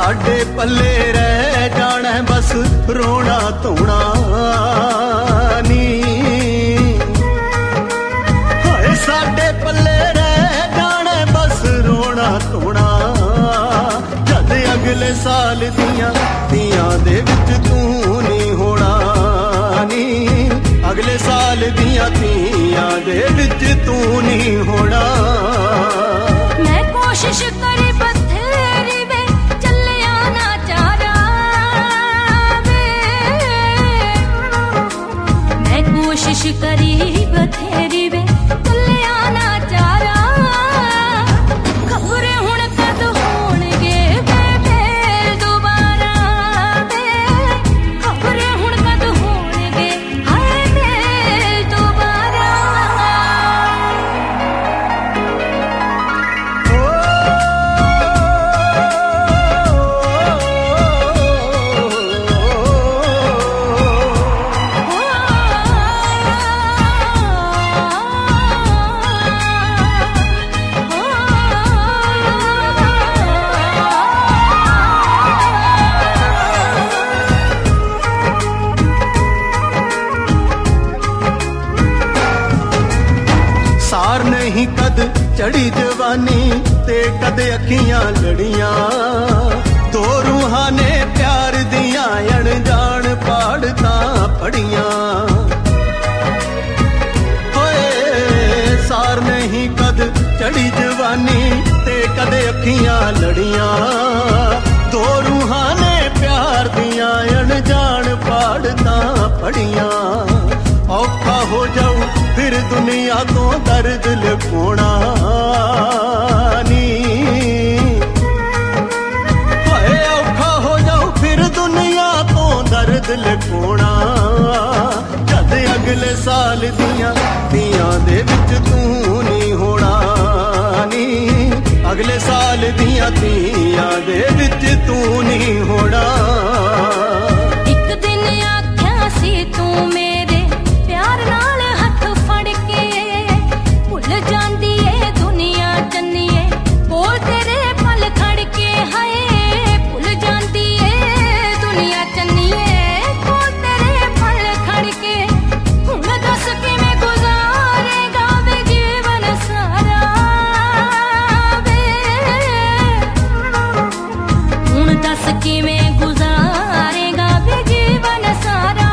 साडे पल्ले रह जाना बस रोना धोना नी। हाय साडे पल्ले रह जाना बस रोना धोना, जद अगले साल दियां दे विच तू नहीं होना नी। अगले साल दियां दे विच तू नहीं होना। मैं कोशिश करी बथेरी वे चलिया ना चारा वे, मैं कोशिश करी बथेरी वे चलिया ना चारा। खबरें हुण कद होणगे वे मेल दोबारा वे, खबरें हुण कद होणगे हाय मेल दोबारा। सार नहीं कद चढ़ी जवानी ते कद अखियां लड़ियां, दो रूहां ने प्यार दियां अणजान पाड़ता पड़ियां। होए सार नहीं कद चढ़ी जवानी ते कद अखियां लड़ियां, दो रूहां ने प्यार दियां अणजान पाड़ता पड़ियां। औखा हो जाऊं फिर दुनिया तो दर्द लुकाना नी। हाय औखा हो जाऊं फिर दुनिया तो दर्द लुकाना, जद अगले साल दियां दे विच तू नहीं होना नी। अगले साल दियां दे विच तू नहीं होना। एक दिन आख्या सी तू मेरे प्यार नाल हथ फड़ के, भुल जांदी ए दुनिया चन्नीए कोल तेरे पल खड़ के। हाय भुल जांदी ए दुनिया चन्नीए कोल तेरे पल खड़ के। हुण दस किवें गुजारेगा वे जीवन सारा वे, हुण दस किवें गुजारेगा वे जीवन सारा।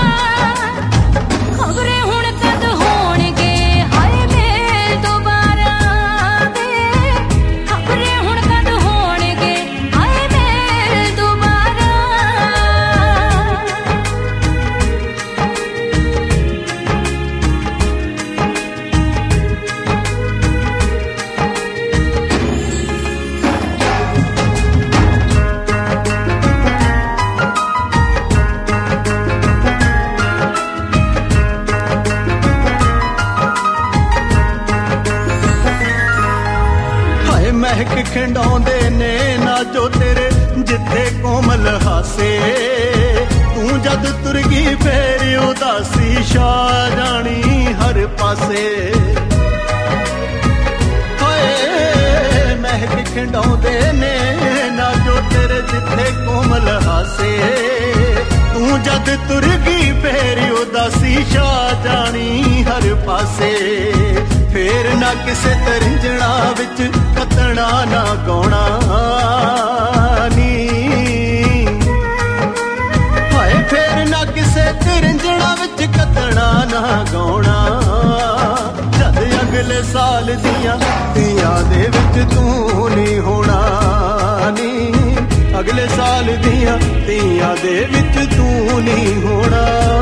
खबरें हुण कद होणगे हाय मेल दोबारा वे, खबरें हुण कद होणगे हाय मेल दोबारा। हाय महक खिंडाउंदे ने ना जो तेरे जिथे कोमल हासे, तू जद तुर गई फेर उदासी छा जानी हर पासे। हाय महक खिंडाउंदे ने ना जो तेरे जिथे कोमल हासे, तू जद तुर गई फेर उदासी छा जानी हर पासे। फेर ना किसे तरिंजणा विच कतणा ना गौणा नी। हाय फेर ना किसे तरिंजणा विच कतणा ना गौणा, जद अगले साल दियां दे विच तू नहीं होना नी। अगले साल दियां दे विच तू नहीं होना।